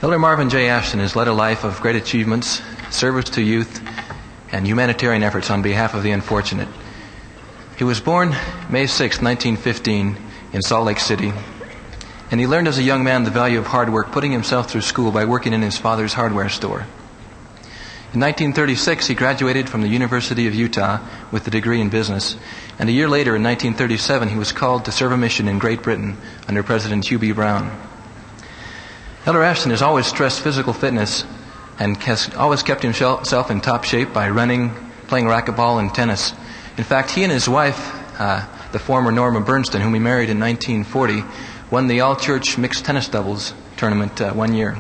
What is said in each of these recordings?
Elder Marvin J. Ashton has led a life of great achievements, service to youth, and humanitarian efforts on behalf of the unfortunate. He was born May 6, 1915, in Salt Lake City, and he learned as a young man the value of hard work, putting himself through school by working in his father's hardware store. In 1936, he graduated from the University of Utah with a degree in business, and a year later, in 1937, he was called to serve a mission in Great Britain under President Hugh B. Brown. Elder Ashton has always stressed physical fitness and has always kept himself in top shape by running, playing racquetball, and tennis. In fact, he and his wife, the former Norma Bernstein, whom he married in 1940, won the all-church mixed tennis doubles tournament one year.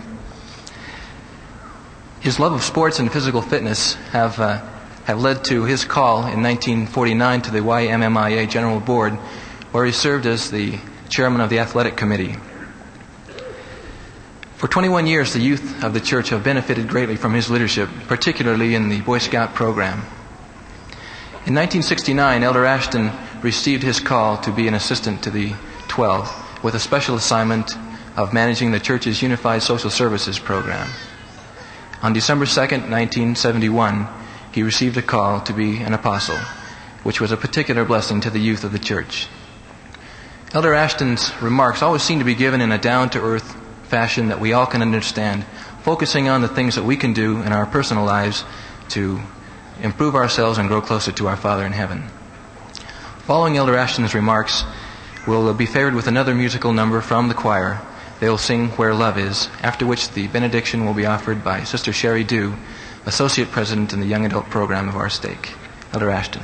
His love of sports and physical fitness have led to his call in 1949 to the YMMIA General Board, where he served as the chairman of the athletic committee. For 21 years, the youth of the church have benefited greatly from his leadership, particularly in the Boy Scout program. In 1969, Elder Ashton received his call to be an assistant to the 12, with a special assignment of managing the church's Unified Social Services program. On December 2, 1971, he received a call to be an apostle, which was a particular blessing to the youth of the church. Elder Ashton's remarks always seem to be given in a down-to-earth fashion that we all can understand, focusing on the things that we can do in our personal lives to improve ourselves and grow closer to our Father in heaven. Following Elder Ashton's remarks, we'll be favored with another musical number from the choir. They'll sing Where Love Is, after which the benediction will be offered by Sister Sherry Dew, Associate President in the Young Adult Program of our stake. Elder Ashton.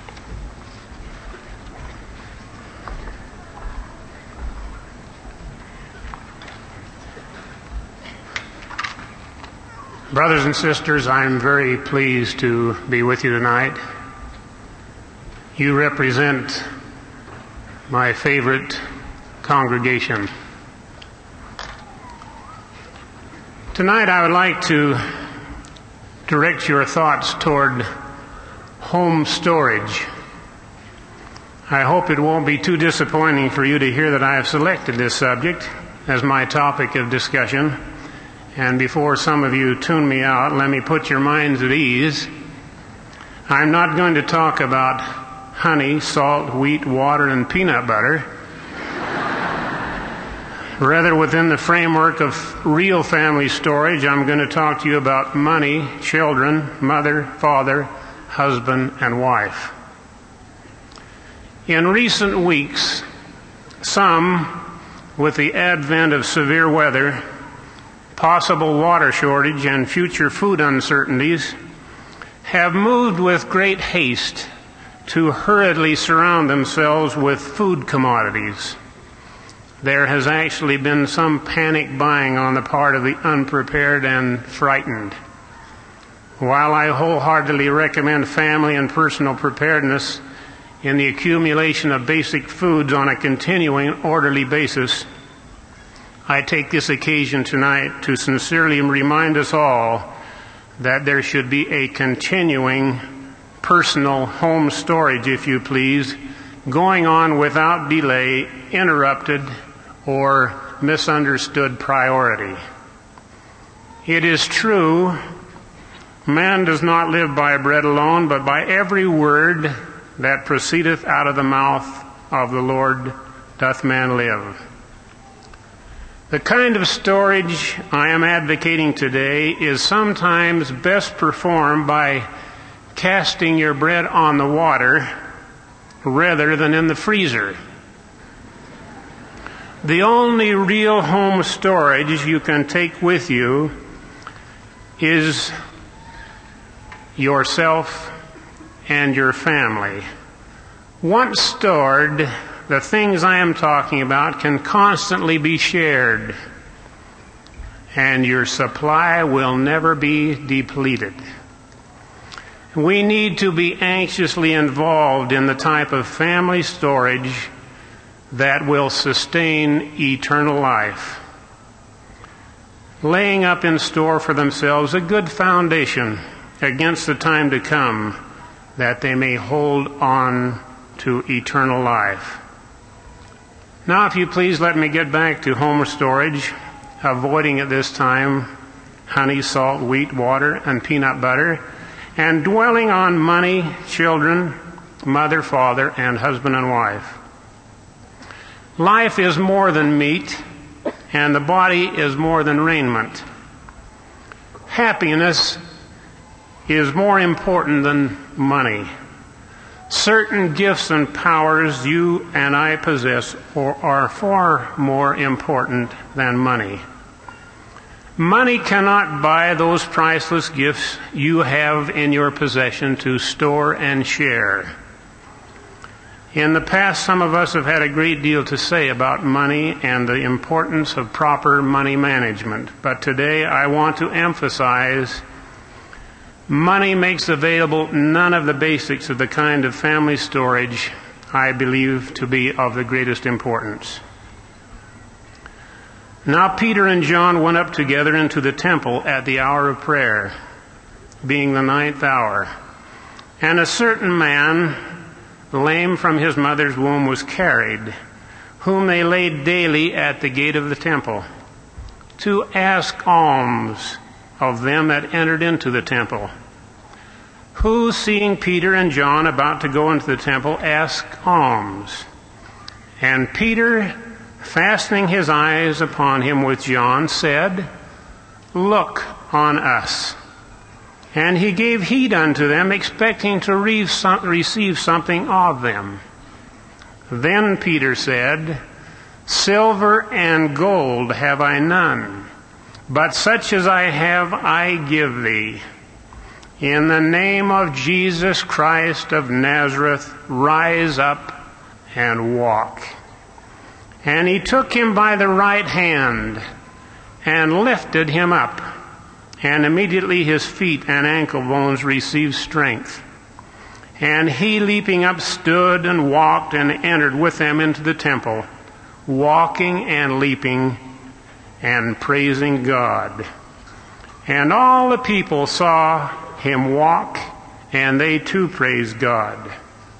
Brothers and sisters, I'm very pleased to be with you tonight. You represent my favorite congregation. Tonight I would like to direct your thoughts toward home storage. I hope it won't be too disappointing for you to hear that I have selected this subject as my topic of discussion. And before some of you tune me out, let me put your minds at ease. I'm not going to talk about honey, salt, wheat, water, and peanut butter. Rather, within the framework of real family storage, I'm going to talk to you about money, children, mother, father, husband, and wife. In recent weeks, some, with the advent of severe weather, possible water shortage, and future food uncertainties, have moved with great haste to hurriedly surround themselves with food commodities. There has actually been some panic buying on the part of the unprepared and frightened. While I wholeheartedly recommend family and personal preparedness in the accumulation of basic foods on a continuing, orderly basis, I take this occasion tonight to sincerely remind us all that there should be a continuing personal home storage, if you please, going on without delay, interrupted, or misunderstood priority. It is true, man does not live by bread alone, but by every word that proceedeth out of the mouth of the Lord doth man live. The kind of storage I am advocating today is sometimes best performed by casting your bread on the water rather than in the freezer. The only real home storage you can take with you is yourself and your family. Once stored, the things I am talking about can constantly be shared, and your supply will never be depleted. We need to be anxiously involved in the type of family storage that will sustain eternal life, laying up in store for themselves a good foundation against the time to come, that they may hold on to eternal life. Now, if you please, let me get back to home storage avoiding at this time honey, salt, wheat, water, and peanut butter, and dwelling on money, children, mother, father, and husband and wife. Life is more than meat, and the body is more than raiment. Happiness is more important than money. Certain gifts and powers you and I possess are far more important than money. Money cannot buy those priceless gifts you have in your possession to store and share. In the past, some of us have had a great deal to say about money and the importance of proper money management. But today I want to emphasize money makes available none of the basics of the kind of family storage I believe to be of the greatest importance. Now Peter and John went up together into the temple at the hour of prayer, being the 9th hour. And a certain man, lame from his mother's womb, was carried, whom they laid daily at the gate of the temple, to ask alms of them that entered into the temple. Who, seeing Peter and John about to go into the temple, asked alms. And Peter, fastening his eyes upon him with John, said, Look on us. And he gave heed unto them, expecting to receive something of them. Then Peter said, Silver and gold have I none, but such as I have I give thee. In the name of Jesus Christ of Nazareth, rise up and walk. And he took him by the right hand and lifted him up. And immediately his feet and ankle bones received strength. And he, leaping up, stood and walked and entered with them into the temple, walking and leaping and praising God. And all the people saw him walk, and they too praised God.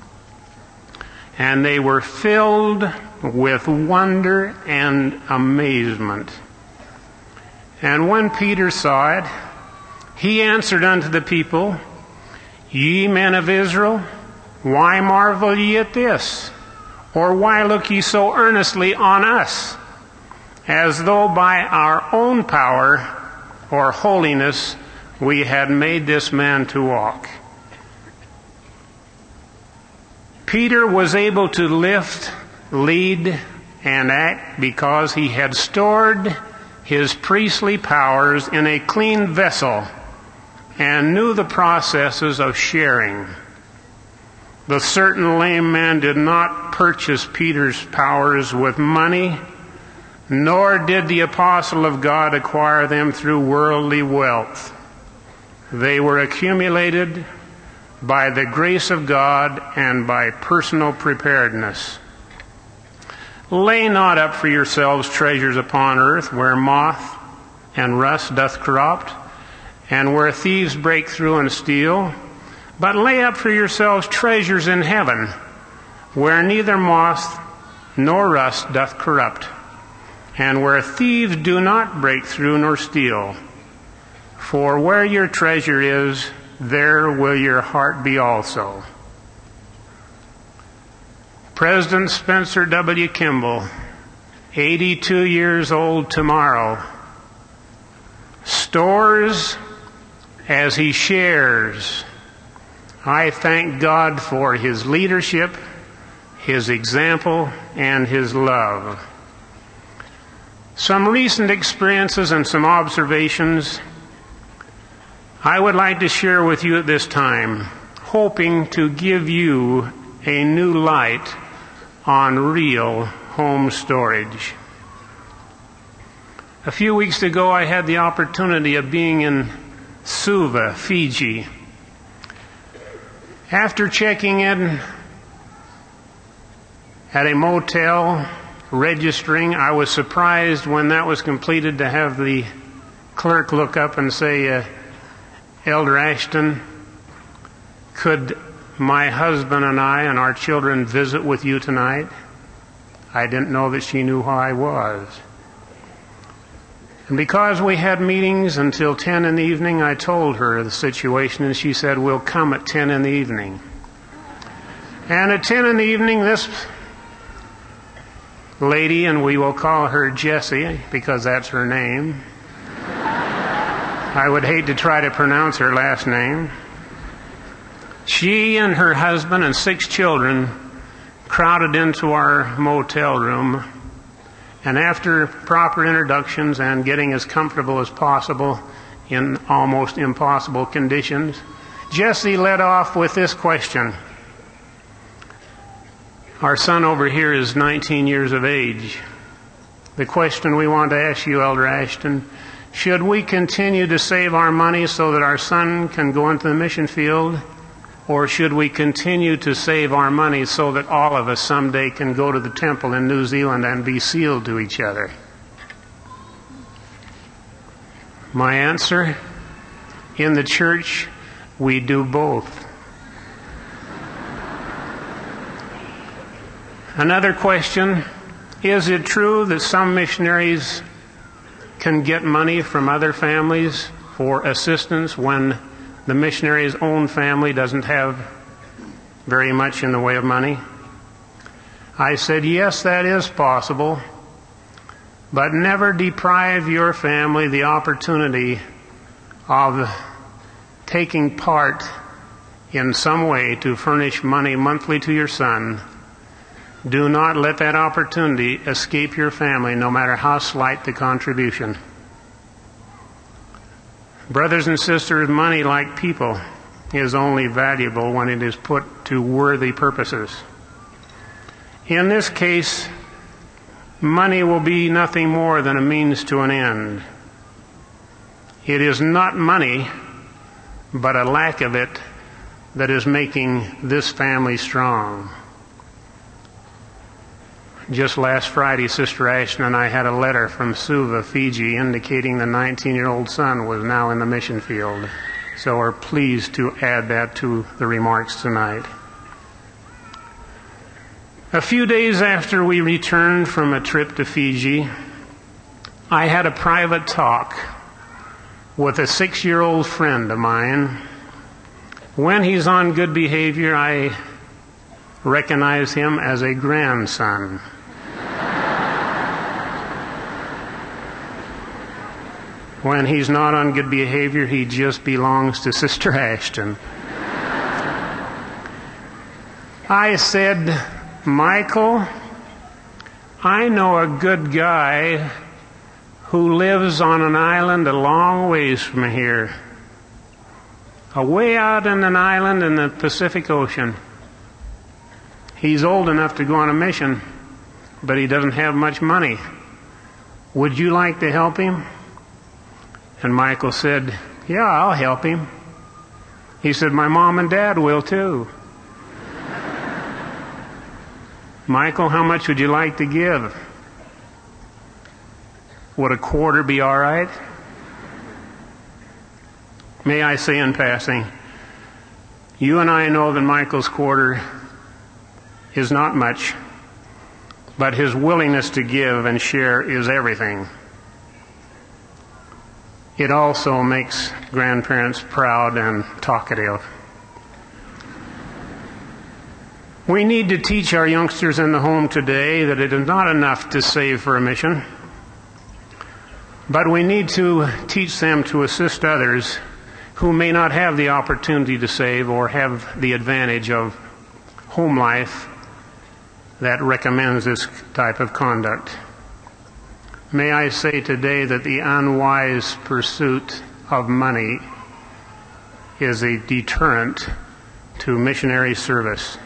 And they were filled with wonder and amazement. And when Peter saw it, he answered unto the people, Ye men of Israel, why marvel ye at this? Or why look ye so earnestly on us, as though by our own power or holiness we had made this man to walk? Peter was able to lift, lead, and act because he had stored his priestly powers in a clean vessel and knew the processes of sharing. The certain lame man did not purchase Peter's powers with money, nor did the apostle of God acquire them through worldly wealth. They were accumulated by the grace of God and by personal preparedness. Lay not up for yourselves treasures upon earth, where moth and rust doth corrupt, and where thieves break through and steal. But lay up for yourselves treasures in heaven, where neither moth nor rust doth corrupt, and where thieves do not break through nor steal. For where your treasure is, there will your heart be also. President Spencer W. Kimball, 82 years old tomorrow, stores as he shares. I thank God for his leadership, his example, and his love. Some recent experiences and some observations I would like to share with you at this time, hoping to give you a new light on real home storage. A few weeks ago, I had the opportunity of being in Suva, Fiji. After checking in at a motel, registering, I was surprised when that was completed to have the clerk look up and say, Elder Ashton, could my husband and I and our children visit with you tonight? I didn't know that she knew who I was. And because we had meetings until 10 in the evening, I told her the situation, and she said, we'll come at 10 in the evening. And at 10 in the evening, this lady, and we will call her Jessie because that's her name. I would hate to try to pronounce her last name. She and her husband and 6 children crowded into our motel room, and after proper introductions and getting as comfortable as possible in almost impossible conditions, Jessie led off with this question. Our son over here is 19 years of age. The question we want to ask you, Elder Ashton, should we continue to save our money so that our son can go into the mission field, or should we continue to save our money so that all of us someday can go to the temple in New Zealand and be sealed to each other? My answer, in the church, we do both. Another question, is it true that some missionaries can get money from other families for assistance when the missionary's own family doesn't have very much in the way of money? I said, yes, that is possible, but never deprive your family the opportunity of taking part in some way to furnish money monthly to your son. Do not let that opportunity escape your family, no matter how slight the contribution. Brothers and sisters, money, like people, is only valuable when it is put to worthy purposes. In this case, money will be nothing more than a means to an end. It is not money, but a lack of it that is making this family strong. Just last Friday, Sister Ashton and I had a letter from Suva, Fiji, indicating the 19-year-old son was now in the mission field. So we're pleased to add that to the remarks tonight. A few days after we returned from a trip to Fiji, I had a private talk with a 6-year-old friend of mine. When he's on good behavior, I recognize him as a grandson. When he's not on good behavior, he just belongs to Sister Ashton. I said, Michael, I know a good guy who lives on an island a long ways from here. Away out in an island in the Pacific Ocean. He's old enough to go on a mission, but he doesn't have much money. Would you like to help him? And Michael said, yeah, I'll help him. He said, my mom and dad will too. Michael, how much would you like to give? Would a quarter be all right? May I say in passing, you and I know that Michael's quarter is not much, but his willingness to give and share is everything. It also makes grandparents proud and talkative. We need to teach our youngsters in the home today that it is not enough to save for a mission, but we need to teach them to assist others who may not have the opportunity to save or have the advantage of home life that recommends this type of conduct. May I say today that the unwise pursuit of money is a deterrent to missionary service.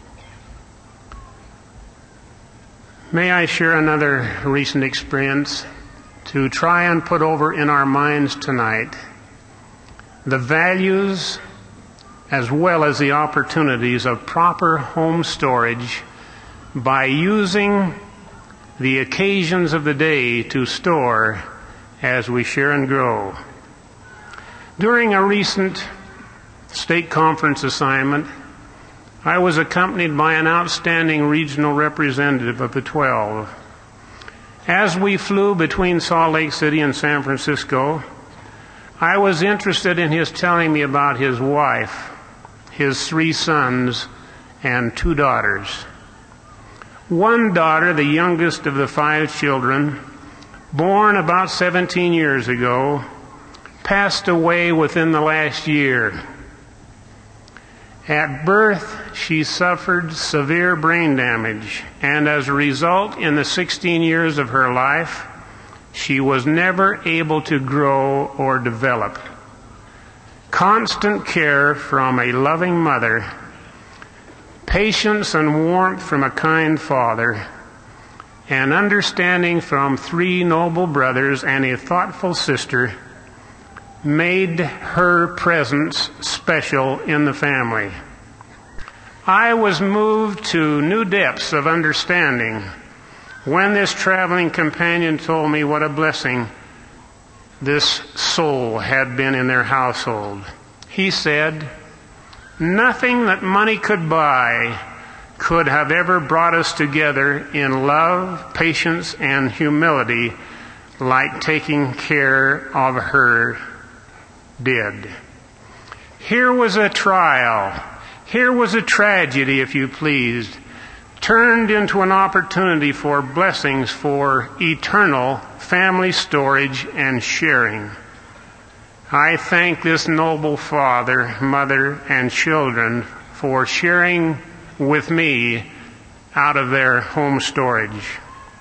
May I share another recent experience to try and put over in our minds tonight the values as well as the opportunities of proper home storage by using the occasions of the day to store as we share and grow. During a recent state conference assignment, I was accompanied by an outstanding regional representative of the 12. As we flew between Salt Lake City and San Francisco, I was interested in his telling me about his wife, his 3 sons, and 2 daughters. One daughter, the youngest of the 5 children, born about 17 years ago, passed away within the last year. At birth, she suffered severe brain damage, and as a result, in the 16 years of her life, she was never able to grow or develop. Constant care from a loving mother, patience and warmth from a kind father, and understanding from 3 noble brothers and a thoughtful sister made her presence special in the family. I was moved to new depths of understanding when this traveling companion told me what a blessing this soul had been in their household. He said, "Nothing that money could buy could have ever brought us together in love, patience, and humility like taking care of her did." Here was a trial. Here was a tragedy, if you pleased, turned into an opportunity for blessings for eternal family storage and sharing. I thank this noble father, mother, and children for sharing with me out of their home storage.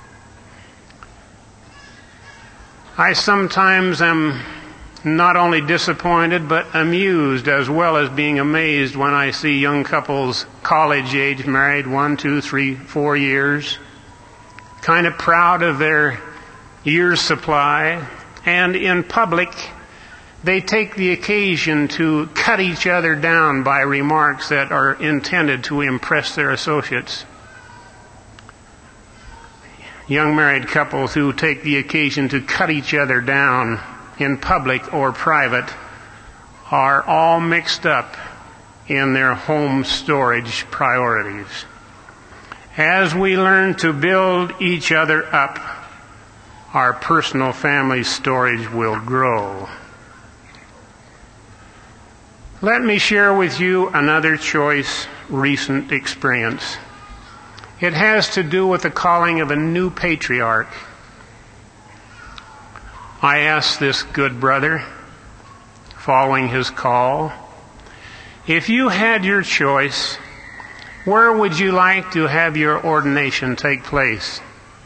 I sometimes am not only disappointed but amused as well as being amazed when I see young couples college age married 1, 2, 3, 4 years, kind of proud of their year's supply, and in public they take the occasion to cut each other down by remarks that are intended to impress their associates. Young married couples who take the occasion to cut each other down in public or private are all mixed up in their home storage priorities. As we learn to build each other up, our personal family storage will grow. Let me share with you another choice recent experience. It has to do with the calling of a new patriarch. I asked this good brother, following his call, if you had your choice, where would you like to have your ordination take place?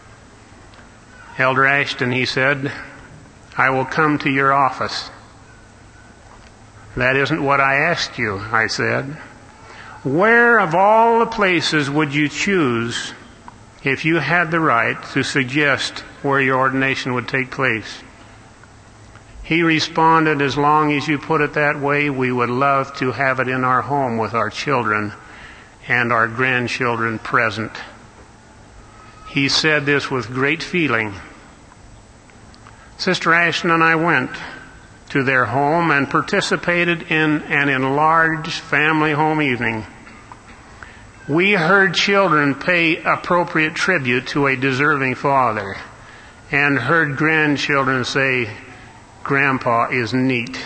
Elder Ashton, he said, I will come to your office. That isn't what I asked you, I said. Where of all the places would you choose if you had the right to suggest where your ordination would take place? He responded, as long as you put it that way, we would love to have it in our home with our children and our grandchildren present. He said this with great feeling. Sister Ashton and I went to their home and participated in an enlarged family home evening. We heard children pay appropriate tribute to a deserving father and heard grandchildren say, Grandpa is neat.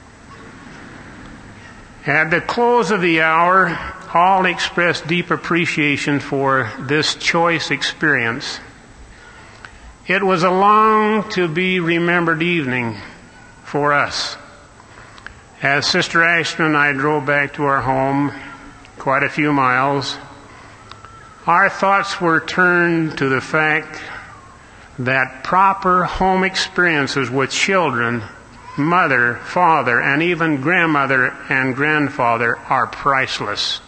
At the close of the hour, all expressed deep appreciation for this choice experience. It was a long to be remembered evening for us. As Sister Ashton and I drove back to our home, quite a few miles, our thoughts were turned to the fact that proper home experiences with children, mother, father, and even grandmother and grandfather are priceless.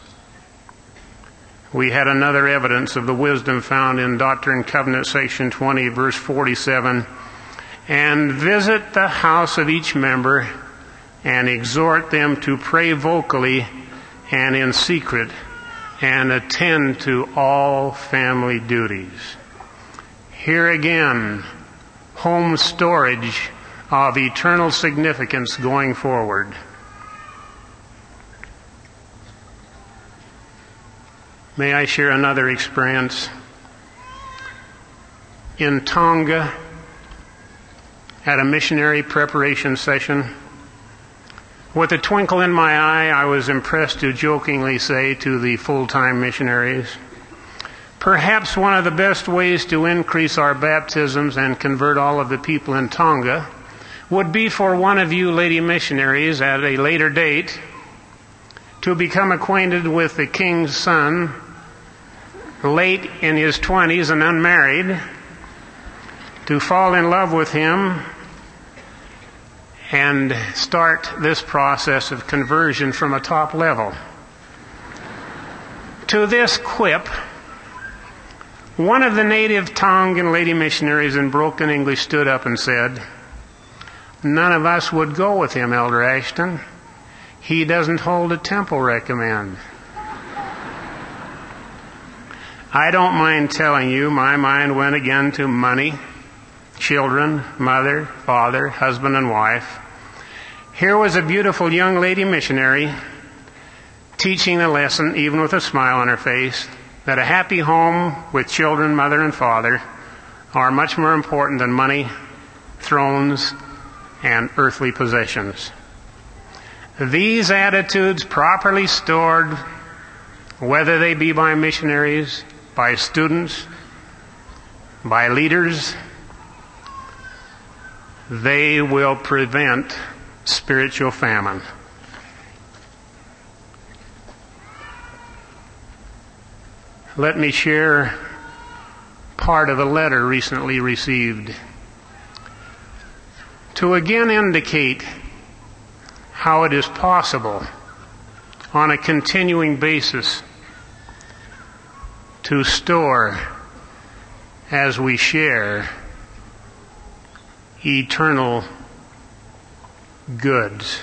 We had another evidence of the wisdom found in Doctrine and Covenants, section 20, verse 47. And visit the house of each member and exhort them to pray vocally and in secret and attend to all family duties. Here again, home storage of eternal significance going forward. May I share another experience? in Tonga at a missionary preparation session. With a twinkle in my eye, I was impressed to jokingly say to the full-time missionaries, "Perhaps one of the best ways to increase our baptisms and convert all of the people in Tonga would be for one of you lady missionaries at a later date to become acquainted with the king's son, late in his 20s and unmarried, to fall in love with him and start this process of conversion from a top level." To this quip, one of the native Tongan lady missionaries in broken English stood up and said, "None of us would go with him, Elder Ashton. He doesn't hold a temple recommend." I don't mind telling you, my mind went again to money, children, mother, father, husband, and wife. Here was a beautiful young lady missionary teaching the lesson, even with a smile on her face, that a happy home with children, mother, and father are much more important than money, thrones, and earthly possessions. These attitudes, properly stored, whether they be by missionaries, by students, by leaders, they will prevent spiritual famine. Let me share part of a letter recently received to again indicate how it is possible on a continuing basis to store as we share eternal goods.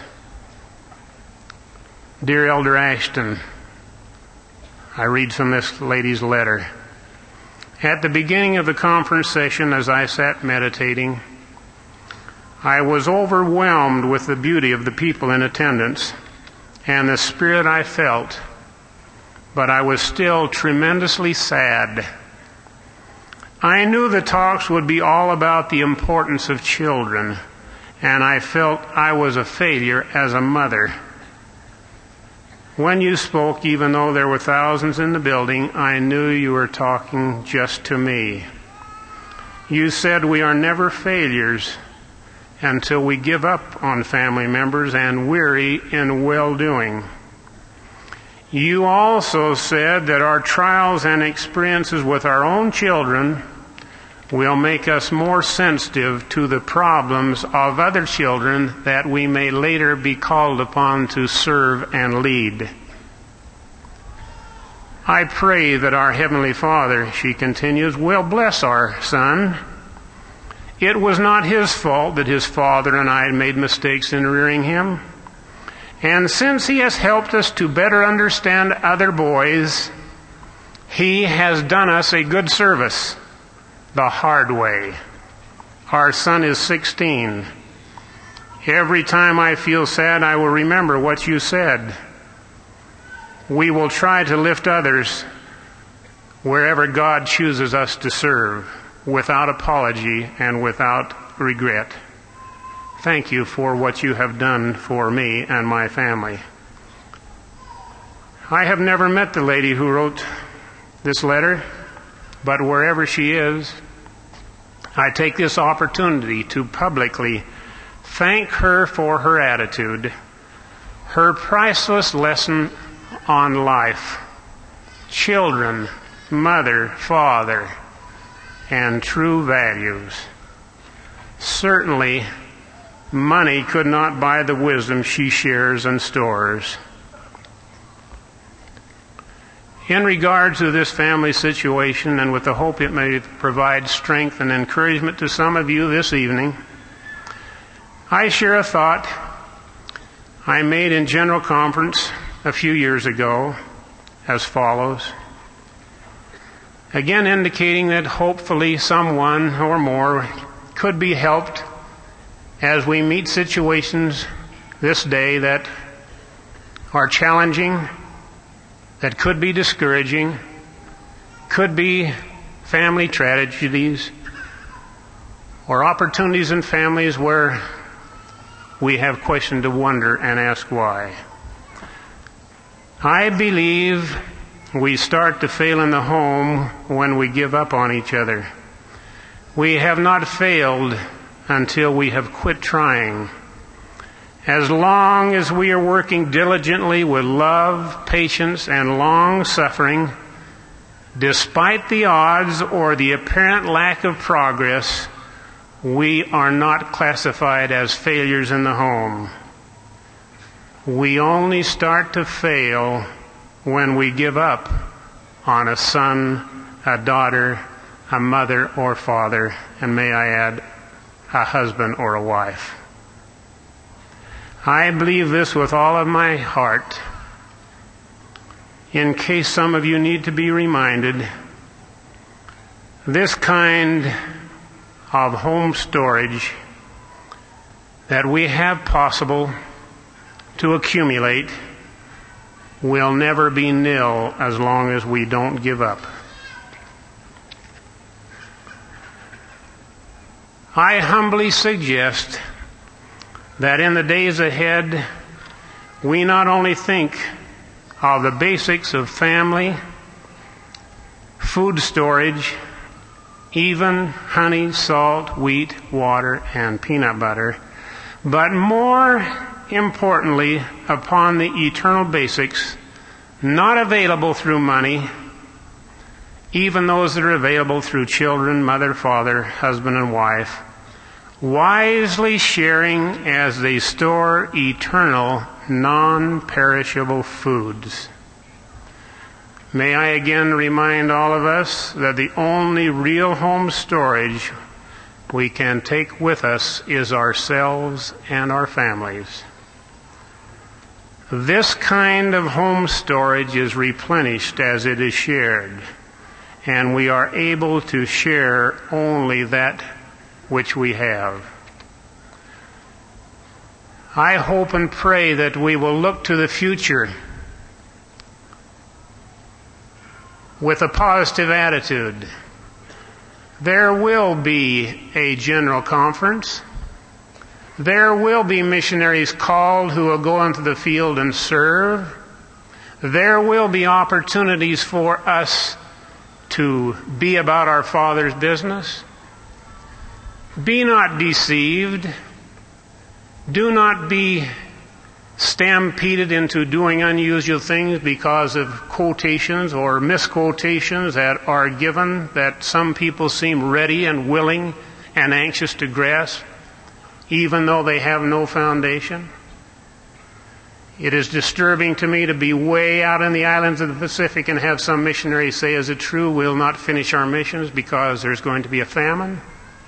Dear Elder Ashton, I read from this lady's letter. At the beginning of the conference session, as I sat meditating, I was overwhelmed with the beauty of the people in attendance and the spirit I felt, but I was still tremendously sad. I knew the talks would be all about the importance of children, and I felt I was a failure as a mother. When you spoke, even though there were thousands in the building, I knew you were talking just to me. You said we are never failures until we give up on family members and weary in well-doing. You also said that our trials and experiences with our own children will make us more sensitive to the problems of other children that we may later be called upon to serve and lead. I pray that our Heavenly Father, she continues, will bless our son. It was not his fault that his father and I had made mistakes in rearing him. And since he has helped us to better understand other boys, he has done us a good service the hard way. Our son is 16. Every time I feel sad, I will remember what you said. We will try to lift others wherever God chooses us to serve, without apology and without regret. Thank you for what you have done for me and my family. I have never met the lady who wrote this letter, but wherever she is, I take this opportunity to publicly thank her for her attitude, her priceless lesson on life, children, mother, father, and true values. Certainly, money could not buy the wisdom she shares and stores. In regard to this family situation, and with the hope it may provide strength and encouragement to some of you this evening, I share a thought I made in General Conference a few years ago as follows. Again indicating that hopefully someone or more could be helped as we meet situations this day that are challenging, that could be discouraging, could be family tragedies, or opportunities in families where we have question to wonder and ask why. I believe we start to fail in the home when we give up on each other. We have not failed until we have quit trying. As long as we are working diligently with love, patience, and long-suffering, despite the odds or the apparent lack of progress, we are not classified as failures in the home. We only start to fail when we give up on a son, a daughter, a mother or father, and may I add, a husband or a wife. I believe this with all of my heart. In case some of you need to be reminded, this kind of home storage that we have possible to accumulate will never be nil as long as we don't give up. I humbly suggest that in the days ahead, we not only think of the basics of family, food storage, even honey, salt, wheat, water, and peanut butter, but more importantly, upon the eternal basics, not available through money, even those that are available through children, mother, father, husband, and wife, wisely sharing as they store eternal, non-perishable foods. May I again remind all of us that the only real home storage we can take with us is ourselves and our families. This kind of home storage is replenished as it is shared, and we are able to share only that which we have. I hope and pray that we will look to the future with a positive attitude. There will be a general conference. There will be missionaries called who will go into the field and serve. There will be opportunities for us to be about our Father's business. Be not deceived. Do not be stampeded into doing unusual things because of quotations or misquotations that are given that some people seem ready and willing and anxious to grasp, even though they have no foundation. It is disturbing to me to be way out in the islands of the Pacific and have some missionaries say, is it true we'll not finish our missions because there's going to be a famine?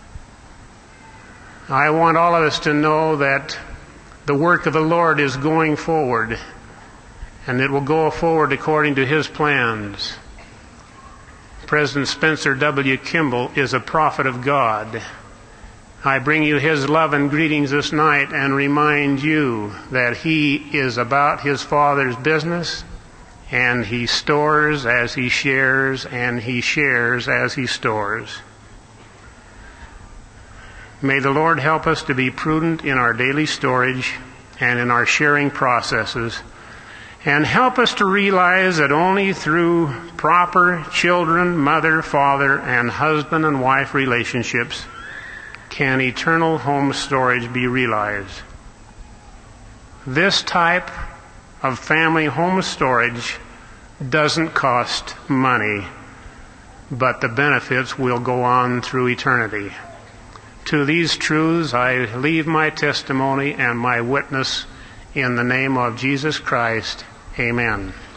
I want all of us to know that the work of the Lord is going forward, and it will go forward according to His plans. President Spencer W. Kimball is a prophet of God. I bring you his love and greetings this night and remind you that he is about his Father's business, and he stores as he shares, and he shares as he stores. May the Lord help us to be prudent in our daily storage and in our sharing processes, and help us to realize that only through proper children, mother, father, and husband and wife relationships can eternal home storage be realized. This type of family home storage doesn't cost money, but the benefits will go on through eternity. To these truths I leave my testimony and my witness in the name of Jesus Christ. Amen.